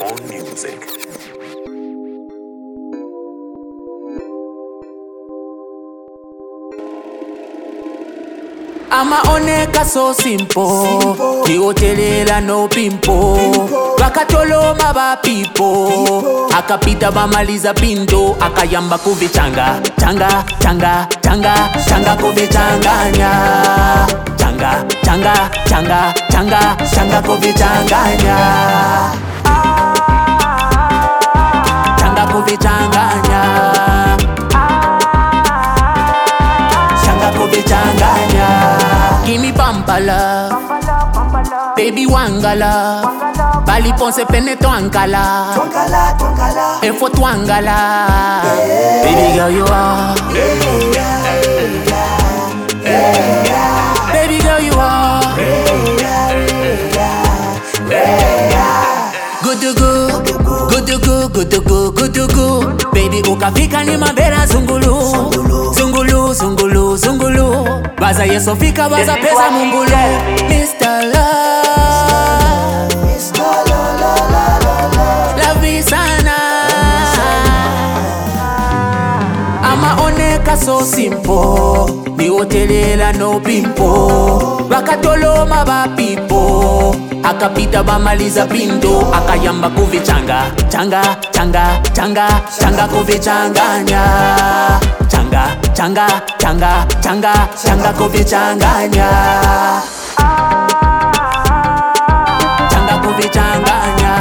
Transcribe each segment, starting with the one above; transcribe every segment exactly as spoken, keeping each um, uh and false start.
own music. Ama oneka so simple, ni hotelela no pimpo, wakatoloma ba pipo, akapita bamaliza pindo, akayamba kuvichanga, changa, changa, changa, changa kuvichanganya, changa, changa, changa, changa, changa kuvichanganya, changa kuvichanganya, changa kuvichanganya. Give me bumper love, baby wanga love, bali ponce pene twankala, Twankala, twankala, efo twangala, yeah. Baby girl you are, yeah, yeah, yeah, yeah. Baby girl you are, Yeah, yeah, yeah, yeah. good to go, good to go, good to go, good to go. Baby ukafika ni mabera zungulu, zungulu, zungulu, zungulu. Baza yeso fika baza pesa mungulu. Mister Love, Mister La La La La La, love me sana. Ama oneka so simple, ni hotelela no pimpo, wakatoloma ba pipo, akapita bamaliza pindo, akayamba kuvichanga, changa, changa, changa, changa kuvichanganya, changa, changa, changa, changa, changa kuvichanganya, changa kuvichanganya,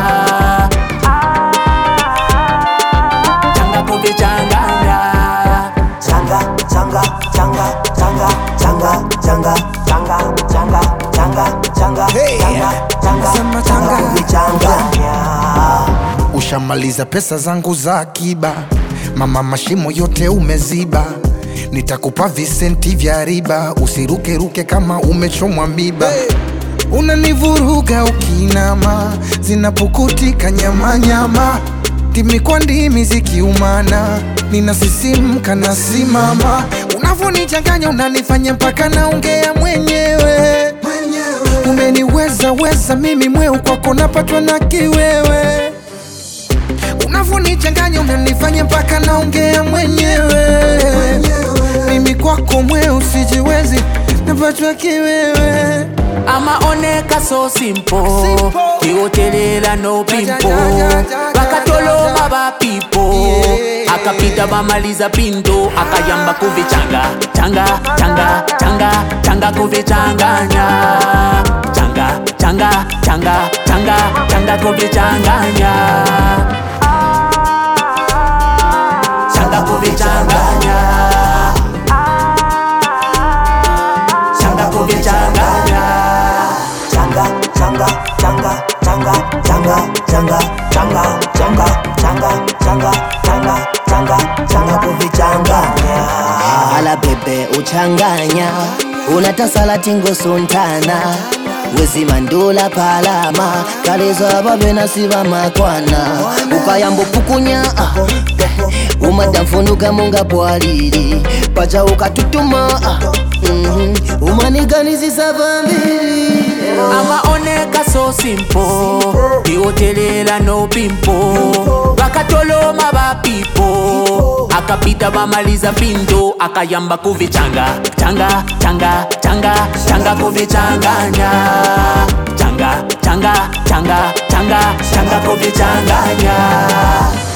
changa kuvichanganya. Changa, changa, changa, changa, changa, changa, changa, changa, changa, changa, changa, changa, changa, kuvichanganya. Ushamaliza pesa zangu za akiba, mama mashimo yote umeziba, nitakupa visenti vya riba, usiruke ruke kama umechomwa miba. Unanivuruga ukinama, zinapukutika nyama nyama, timi kwa ndimi zikiumana, ninasisimka nasimama, unavonichanganya unanifanya mpaka naongea mwenyewe. Umeniweza weza mimi mweu kwako napatwa na kiwewe, unavonichanganya unanifanya mpaka naongea mwenyewe. Mimi kwako mweu sijiwezi napatwa kiwewe. Ama oneka so simple, ni hotelela no pimpo, wakatoloma ba pipo, akapita bamaliza pindo, akayamba kuvichanga, changa, changa, changa, changa kuvichanganya, changa, changa, changa, changa, changa kuvichanganya, changa kuvichanganya, changa kuvichanganya. Changa, changa, changa, changa, changa, changa, changa, changa, changa, changa, changa, changa, changa kuvichanganya. Ala bebe uchanganya, unatasala tingo suntana, wezi mandula palama, kalezo ababe nasiba makwana, ukayambo pukunya, umadamfunuka munga bwaliri, pacha ukatutuma, mm -hmm. Umaniganizi sabambiri. Ama oneka so simple, ni hotelela no pimpo, wakatoloma ba pipo, akapita bamaliza pindo, akayamba kuvichanga, changa, changa, changa, changa kuvichanganya, changa, changa, changa, changa, changa kuvichanganya.